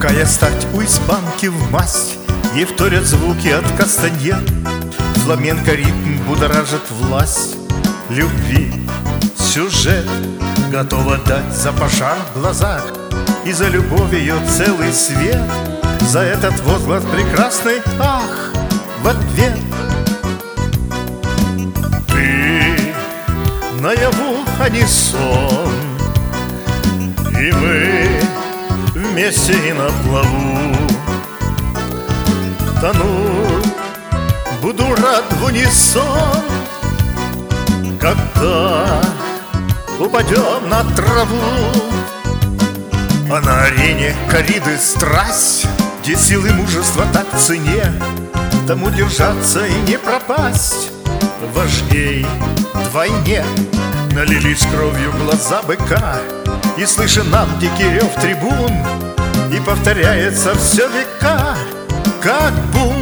Какая стать у испанки в масть, ей вторят звуки от кастаньет. Фламенко ритм будоражит власть любви. Сюжет готова дать за пожар в глазах и за любовь ее целый свет. За этот возглас прекрасный ах в ответ. Ты наяву, а не сон, и мы вместе и на плаву. Тону, буду рад в унисон, когда упадем на траву. А на арене корриды страсть, где силы мужества так в цене, тому держаться и не пропасть. Вождей вдвойне налились кровью глаза быка, и слышен нам дикий рев трибун, и повторяется все века, как бум.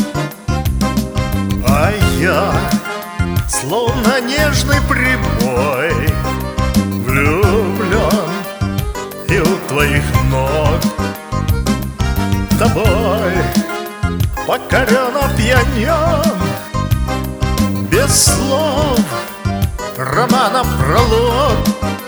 А я, словно нежный прибой, влюблен и у твоих ног. Тобой покорен, опьянен, без слов романа пролог.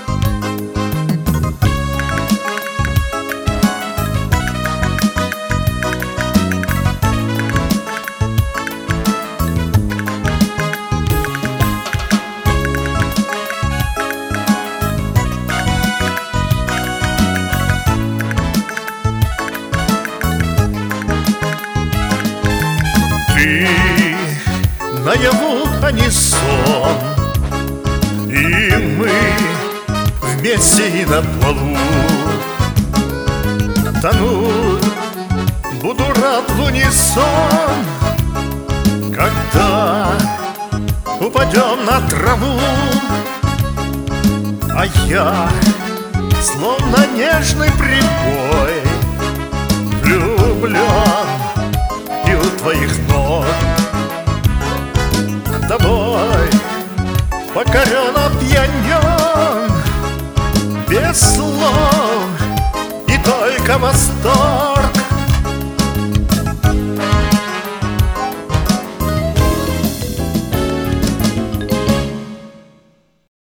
Ты наяву, а не сон, и мы вместе и на плаву. Тону, буду рад в унисон, когда упадем на траву. А я, словно нежный прибой, влюблен и у твоих ног.